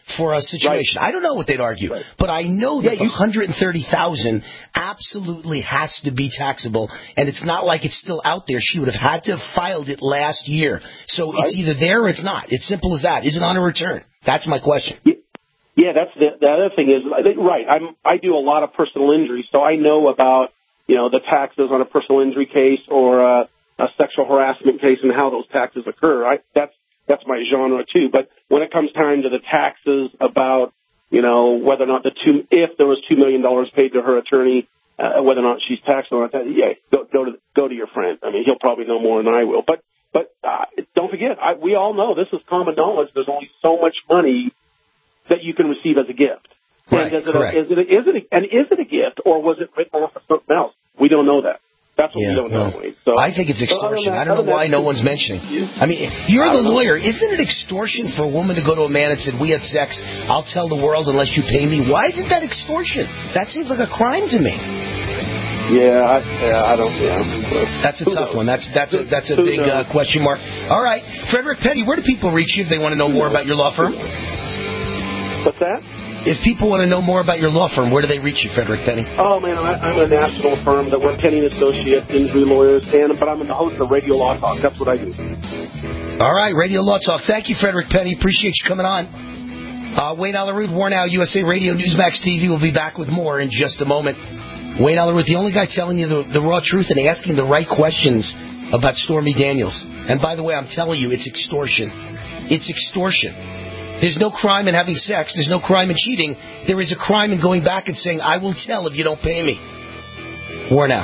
for a situation. Right. I don't know what they'd argue, but I know that the $130,000 absolutely has to be taxable, and it's not like it's still out there. She would have had to have filed it last year. So it's either there or it's not. It's simple as that. Is it on a return? That's my question. Yeah, that's the other thing is, I do a lot of personal injury, so I know about, the taxes on a personal injury case or a sexual harassment case and how those taxes occur. That's my genre too. But when it comes time to the taxes about, whether or not if there was $2 million paid to her attorney, whether or not she's taxed on it, go to your friend. I mean, he'll probably know more than I will. But don't forget, we all know, this is common knowledge, there's only so much money that you can receive as a gift. Right, and is it a gift, or was it written off of something else? We don't know that. That's what we don't know. So, I think it's extortion. I don't know why no one's mentioning. I mean, you're the lawyer. Isn't it extortion for a woman to go to a man and say, we had sex, I'll tell the world unless you pay me? Why isn't that extortion? That seems like a crime to me. Yeah, I don't. Yeah, that's a tough one. That's a big question mark. All right, Frederick Petty, where do people reach you if they want to know more about your law firm? What's that? If people want to know more about your law firm, where do they reach you, Frederick Petty? Oh, man, I'm a national firm that we're Petty & Associates, injury lawyers, but I'm the host of Radio Law Talk. That's what I do. All right, Radio Law Talk. Thank you, Frederick Petty. Appreciate you coming on. Wayne Allyn Root, War Now, USA Radio, Newsmax TV. We'll be back with more in just a moment. Wayne Allyn Root, the only guy telling you the raw truth and asking the right questions about Stormy Daniels. And by the way, I'm telling you, it's extortion. It's extortion. There's no crime in having sex. There's no crime in cheating. There is a crime in going back and saying, I will tell if you don't pay me. War Now.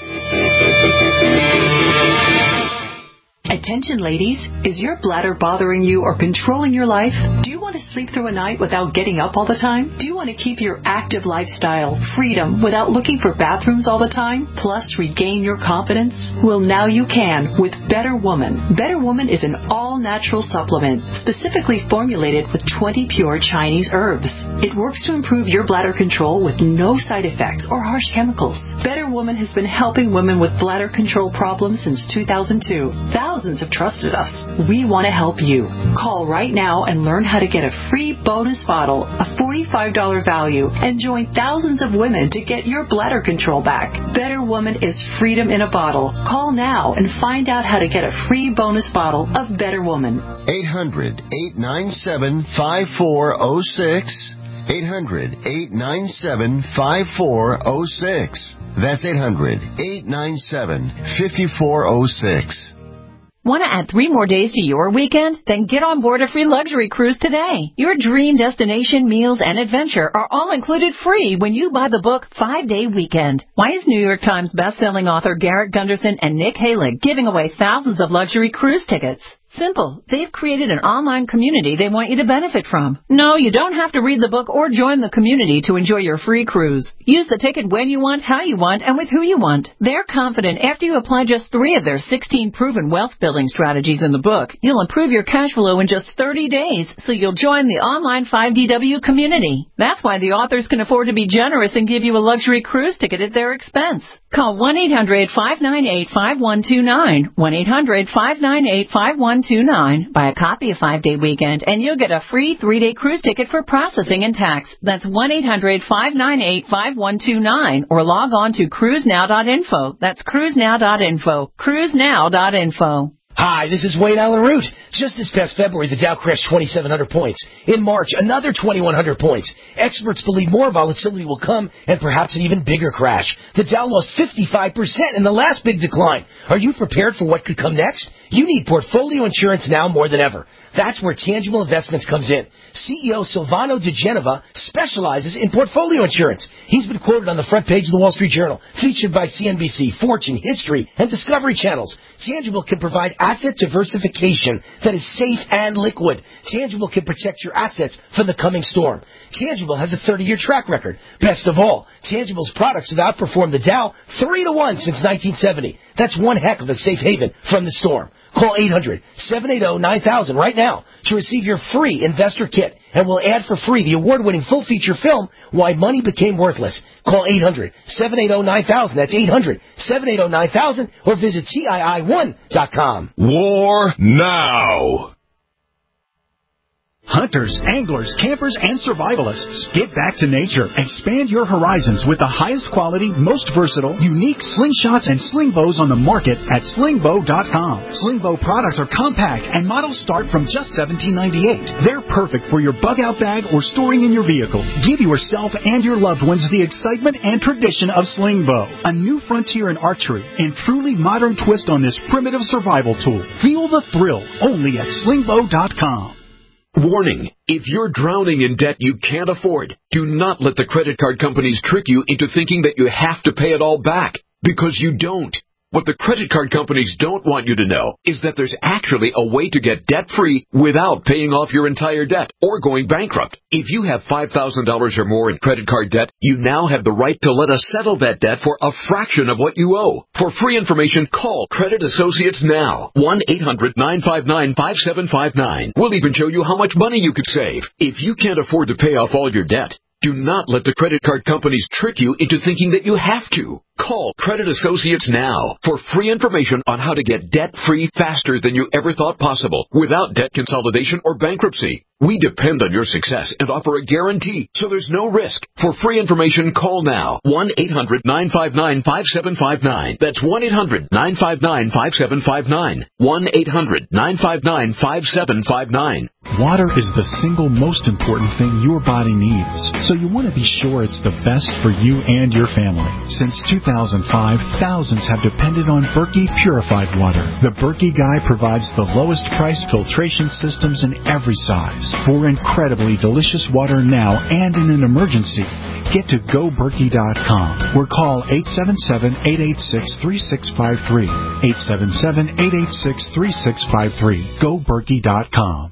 Attention, ladies. Is your bladder bothering you or controlling your life? Do you want to sleep through a night without getting up all the time? Do you want to keep your active lifestyle, freedom, without looking for bathrooms all the time, plus regain your confidence? Well, now you can with Better Woman. Better Woman is an all-natural supplement specifically formulated with 20 pure Chinese herbs. It works to improve your bladder control with no side effects or harsh chemicals. Better Woman has been helping women with bladder control problems since 2002. Thousands have trusted us. We want to help you. Call right now and learn how to get a free bonus bottle, a $45 value, and join thousands of women to get your bladder control back. Better Woman is freedom in a bottle. Call now and find out how to get a free bonus bottle of Better Woman. 800-897-5406. 800-897-5406. That's 800-897-5406. Want to add 3 more days to your weekend? Then get on board a free luxury cruise today. Your dream destination, meals, and adventure are all included free when you buy the book 5-Day Weekend. Why is New York Times bestselling author Garrett Gunderson and Nick Halig giving away thousands of luxury cruise tickets? Simple. They've created an online community they want you to benefit from. No, you don't have to read the book or join the community to enjoy your free cruise. Use the ticket when you want, how you want, and with who you want. They're confident after you apply just 3 of their 16 proven wealth-building strategies in the book, you'll improve your cash flow in just 30 days, so you'll join the online 5DW community. That's why the authors can afford to be generous and give you a luxury cruise ticket at their expense. Call 1-800-598-5129, 1-800-598-5129. Buy a copy of 5-Day Weekend, and you'll get a free 3-day cruise ticket for processing and tax. That's 1-800-598-5129, or log on to cruisenow.info. That's cruisenow.info. Cruisenow.info. Hi, this is Wayne Allyn Root. Just this past February, the Dow crashed 2,700 points. In March, another 2,100 points. Experts believe more volatility will come and perhaps an even bigger crash. The Dow lost 55% in the last big decline. Are you prepared for what could come next? You need portfolio insurance now more than ever. That's where Tangible Investments comes in. CEO Silvano De Genova specializes in portfolio insurance. He's been quoted on the front page of the Wall Street Journal, featured by CNBC, Fortune, History, and Discovery Channels. Tangible can provide asset diversification that is safe and liquid. Tangible can protect your assets from the coming storm. Tangible has a 30-year track record. Best of all, Tangible's products have outperformed the Dow 3-1 since 1970. That's one heck of a safe haven from the storm. Call 800-780-9000 right now to receive your free investor kit, and we'll add for free the award-winning full-feature film, Why Money Became Worthless. Call 800-780-9000. That's 800-780-9000, or visit TII1.com. War Now. Hunters, anglers, campers, and survivalists. Get back to nature. Expand your horizons with the highest quality, most versatile, unique slingshots and sling bows on the market at slingbow.com. Slingbow products are compact and models start from just $17.98. They're perfect for your bug-out bag or storing in your vehicle. Give yourself and your loved ones the excitement and tradition of Slingbow, a new frontier in archery and truly modern twist on this primitive survival tool. Feel the thrill only at slingbow.com. Warning, if you're drowning in debt you can't afford, do not let the credit card companies trick you into thinking that you have to pay it all back, because you don't. What the credit card companies don't want you to know is that there's actually a way to get debt-free without paying off your entire debt or going bankrupt. If you have $5,000 or more in credit card debt, you now have the right to let us settle that debt for a fraction of what you owe. For free information, call Credit Associates now. 1-800-959-5759. We'll even show you how much money you could save. If you can't afford to pay off all your debt, do not let the credit card companies trick you into thinking that you have to. Call Credit Associates now for free information on how to get debt-free faster than you ever thought possible without debt consolidation or bankruptcy. We depend on your success and offer a guarantee, so there's no risk. For free information, call now. 1-800-959-5759. That's 1-800-959-5759. 1-800-959-5759. Water is the single most important thing your body needs, so you want to be sure it's the best for you and your family. Since 2005, thousands have depended on Berkey purified water. The Berkey Guy provides the lowest priced filtration systems in every size. For incredibly delicious water now and in an emergency, get to GoBerkey.com or call 877-886-3653. 877-886-3653. GoBerkey.com.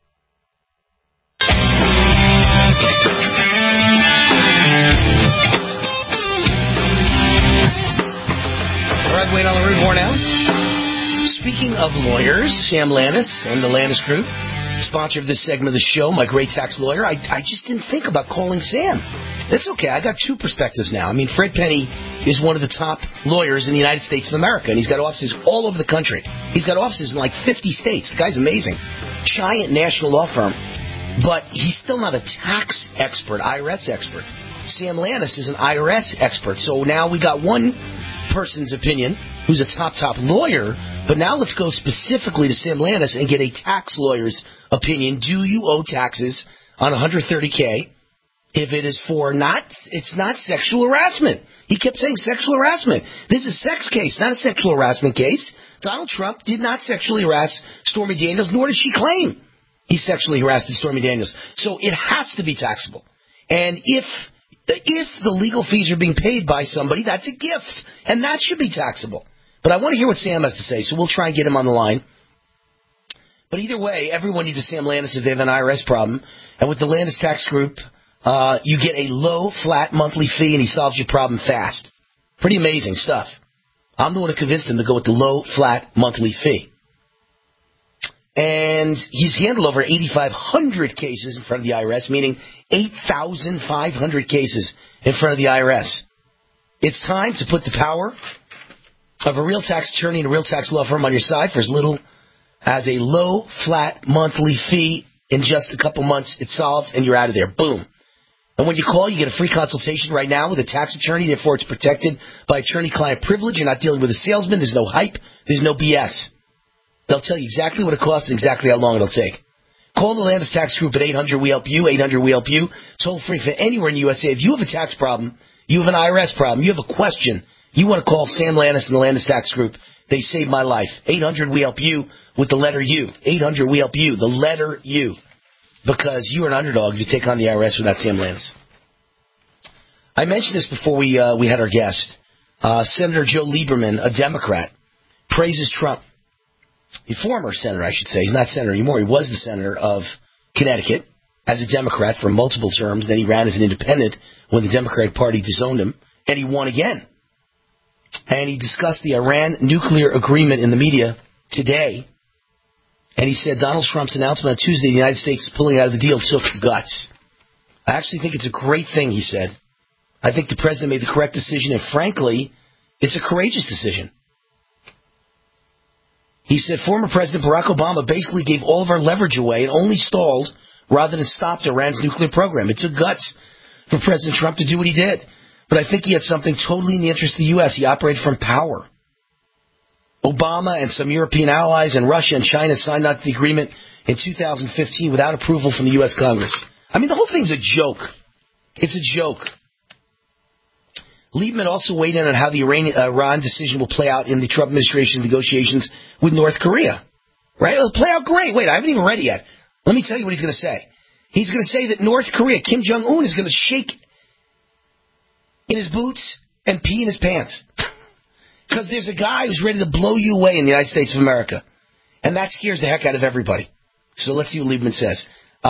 Wait on the route more now. Speaking of lawyers, Sam Lannis and the Lannis Group, sponsor of this segment of the show, my great tax lawyer. I just didn't think about calling Sam. That's okay. I got two perspectives now. I mean, Fred Penny is one of the top lawyers in the United States of America, and he's got offices all over the country. He's got offices in like 50 states. The guy's amazing. Giant national law firm, but he's still not a tax expert, IRS expert. Sam Lannis is an IRS expert. So now we got one person's opinion who's a top lawyer, but now let's go specifically to Sam Lannis and get a tax lawyer's opinion. Do you owe taxes on $130K if it is for it's not sexual harassment? He kept saying sexual harassment. This is a sex case, not a sexual harassment case. Donald Trump did not sexually harass Stormy Daniels, nor does she claim he sexually harassed Stormy Daniels. So it has to be taxable. And if the legal fees are being paid by somebody, that's a gift, and that should be taxable. But I want to hear what Sam has to say, so we'll try and get him on the line. But either way, everyone needs a Sam Lannis if they have an IRS problem. And with the Lannis Tax Group, you get a low, flat monthly fee, and he solves your problem fast. Pretty amazing stuff. I'm the one who convinced him to go with the low, flat monthly fee. And he's handled over 8,500 cases in front of the IRS, meaning 8,500 cases in front of the IRS. It's time to put the power of a real tax attorney and a real tax law firm on your side for as little as a low, flat monthly fee. In just a couple months, it's solved, and you're out of there. Boom. And when you call, you get a free consultation right now with a tax attorney. Therefore, it's protected by attorney-client privilege. You're not dealing with a salesman. There's no hype. There's no BS. They'll tell you exactly what it costs and exactly how long it'll take. Call the Landis Tax Group at 800-WE-HELP-YOU, 800-WE-HELP-YOU. Toll free for anywhere in the USA. If you have a tax problem, you have an IRS problem, you have a question, you want to call Sam Lannis and the Landis Tax Group. They saved my life. 800-WE-HELP-YOU with the letter U. 800-WE-HELP-YOU, the letter U. Because you're an underdog if you take on the IRS without Sam Lannis. I mentioned this before we had our guest. Senator Joe Lieberman, a Democrat, praises Trump. A former senator, I should say. He's not senator anymore. He was the senator of Connecticut as a Democrat for multiple terms. Then he ran as an independent when the Democratic Party disowned him, and he won again. And he discussed the Iran nuclear agreement in the media today. And he said Donald Trump's announcement on Tuesday the United States pulling out of the deal took guts. I actually think it's a great thing, he said. I think the president made the correct decision, and frankly, it's a courageous decision. He said former President Barack Obama basically gave all of our leverage away and only stalled rather than stopped Iran's nuclear program. It took guts for President Trump to do what he did. But I think he had something totally in the interest of the U.S. He operated from power. Obama and some European allies and Russia and China signed on to the agreement in 2015 without approval from the U.S. Congress. I mean, the whole thing's a joke. It's a joke. Liebman also weighed in on how the Iran decision will play out in the Trump administration negotiations with North Korea. Right? It'll play out great. Wait, I haven't even read it yet. Let me tell you what he's going to say. He's going to say that North Korea, Kim Jong-un, is going to shake in his boots and pee in his pants. Because there's a guy who's ready to blow you away in the United States of America. And that scares the heck out of everybody. So let's see what Liebman says.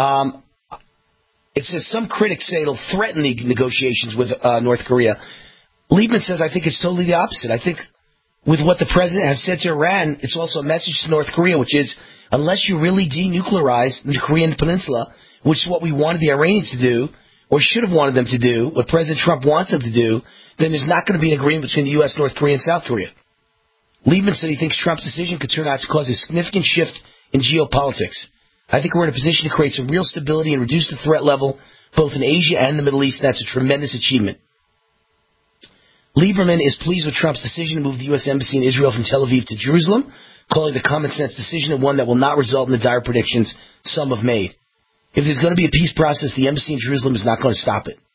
It says some critics say it'll threaten the negotiations with North Korea. Liebman says, I think it's totally the opposite. I think with what the president has said to Iran, it's also a message to North Korea, which is, unless you really denuclearize the Korean peninsula, which is what we wanted the Iranians to do, or should have wanted them to do, what President Trump wants them to do, then there's not going to be an agreement between the U.S., North Korea, and South Korea. Liebman said he thinks Trump's decision could turn out to cause a significant shift in geopolitics. I think we're in a position to create some real stability and reduce the threat level, both in Asia and the Middle East. That's a tremendous achievement. Lieberman is pleased with Trump's decision to move the U.S. Embassy in Israel from Tel Aviv to Jerusalem, calling it a common-sense decision and one that will not result in the dire predictions some have made. If there's going to be a peace process, the embassy in Jerusalem is not going to stop it.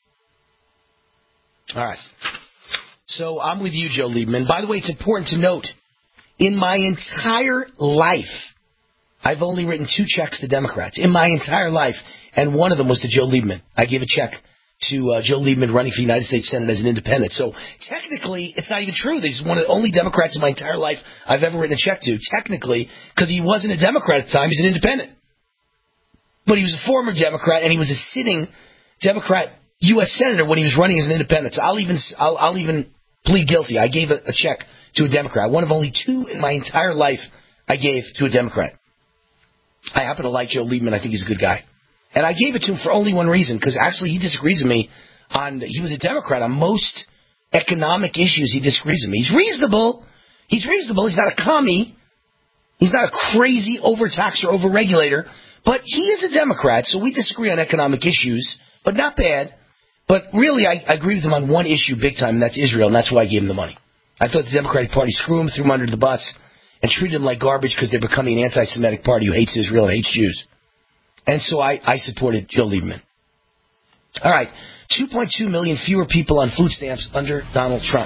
All right. So I'm with you, Joe Lieberman. By the way, it's important to note, in my entire life, I've only written 2 checks to Democrats. In my entire life. And one of them was to Joe Lieberman. I gave a check to Joe Lieberman running for the United States Senate as an independent. So technically, it's not even true. He's one of the only Democrats in my entire life I've ever written a check to. Technically, because he wasn't a Democrat at the time. He's an independent. But he was a former Democrat, and he was a sitting Democrat U.S. Senator when he was running as an independent. So I'll even plead guilty. I gave a check to a Democrat. One of only 2 in my entire life I gave to a Democrat. I happen to like Joe Lieberman. I think he's a good guy. And I gave it to him for only one reason, because actually he disagrees with me he was a Democrat on most economic issues. He disagrees with me. He's reasonable. He's not a commie. He's not a crazy overtaxer, overregulator. But he is a Democrat, so we disagree on economic issues, but not bad. But really, I agree with him on one issue big time, and that's Israel, and that's why I gave him the money. I thought the Democratic Party screwed him, threw him under the bus, and treated him like garbage because they're becoming an anti-Semitic party who hates Israel and hates Jews. And so I supported Joe Lieberman. All right, 2.2 million fewer people on food stamps under Donald Trump.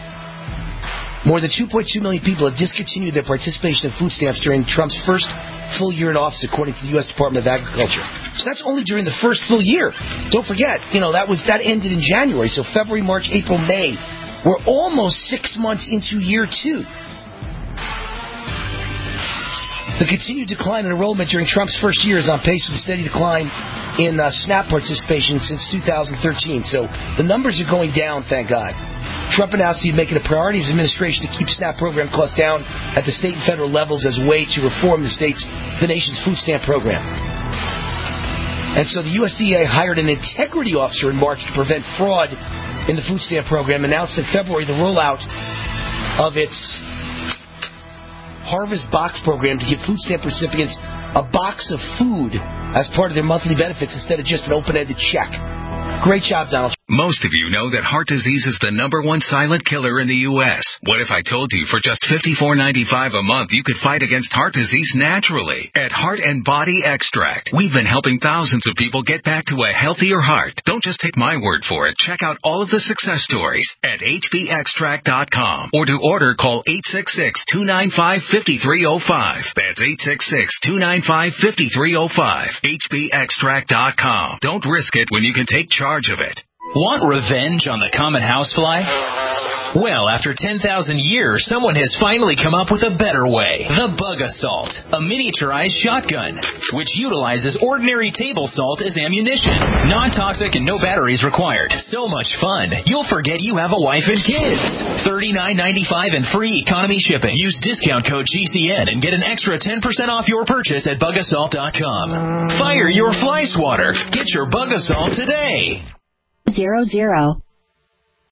More than 2.2 million people have discontinued their participation in food stamps during Trump's first full year in office, according to the U.S. Department of Agriculture. So that's only during the first full year. Don't forget, that ended in January. So February, March, April, May. We're almost 6 months into year 2. The continued decline in enrollment during Trump's first year is on pace with a steady decline in SNAP participation since 2013. So the numbers are going down, thank God. Trump announced he'd make it a priority of his administration to keep SNAP program costs down at the state and federal levels as a way to reform the nation's food stamp program. And so the USDA hired an integrity officer in March to prevent fraud in the food stamp program, announced in February the rollout of its Harvest Box program to give food stamp recipients a box of food as part of their monthly benefits instead of just an open-ended check. Great job, Donald. Most of you know that heart disease is the #1 silent killer in the U.S. What if I told you for just $54.95 a month you could fight against heart disease naturally? At Heart and Body Extract, we've been helping thousands of people get back to a healthier heart. Don't just take my word for it. Check out all of the success stories at hbextract.com. Or to order, call 866-295-5305. That's 866-295-5305. hbextract.com. Don't risk it when you can take charge of it. Want revenge on the common housefly? Well, after 10,000 years, someone has finally come up with a better way. The Bug Assault, a miniaturized shotgun, which utilizes ordinary table salt as ammunition. Non-toxic and no batteries required. So much fun, you'll forget you have a wife and kids. $39.95 and free economy shipping. Use discount code GCN and get an extra 10% off your purchase at bugassault.com. Fire your fly swatter. Get your Bug Assault today. 00.